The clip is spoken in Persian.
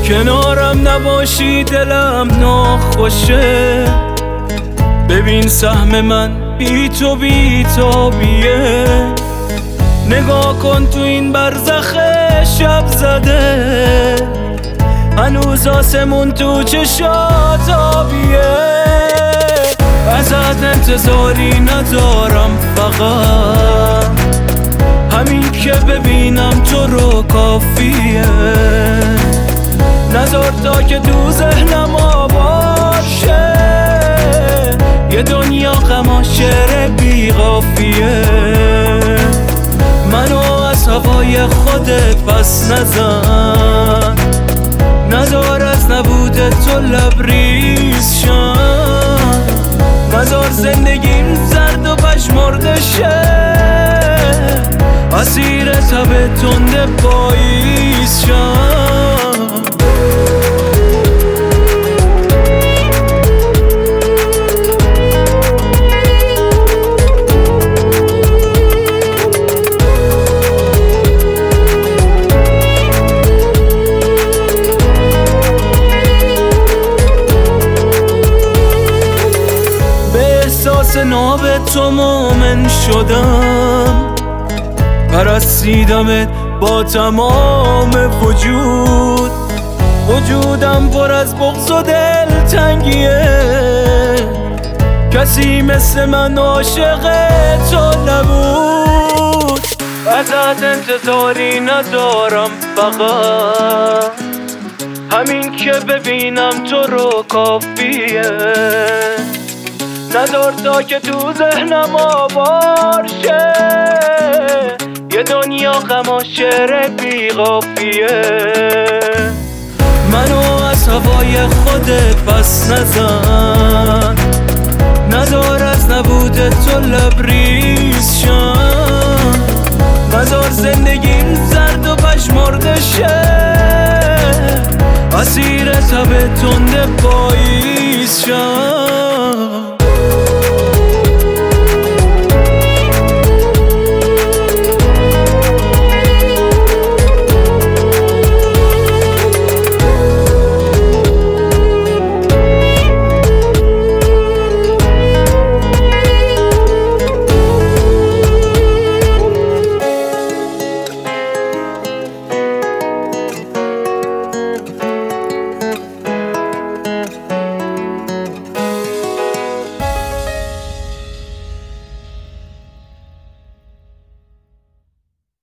کنارم نباشی دلم ناخوشه. ببین سهم من بی تو بی تابیه. نگاه کن تو این برزخ شب زده، هنوز آسمون تو چشات آبیه. ازت انتظاری ندارم، فقط همین که ببینم تو رو کافیه. نذار تا که تو ذهنم آوار شه، یه دنیا غم و شعر بی قافیه. منو از هوای خودت پس نزن، نذار از نبود تو لبریز شم. نذار زندگیم زرد و پژمرده شه، اسیر تب تند پاییز شم. ناب تو مومن شدم، پرستیدمت با تمام وجود. وجودم پر از بغض و دلتنگیه، کسی مثل من عاشق تو نبود. ازت انتظاری ندارم، فقط همین که ببینم تو رو کافیه. نذار تا که تو ذهنم آوار شه، یه دنیا غم و شعر بی قافیه. منو از هوای خودت پس نزن، نذار از نبود تو لبریز شم. نذار زندگیم زرد و پژمرده شه، اسیر تب تند پاییز شم.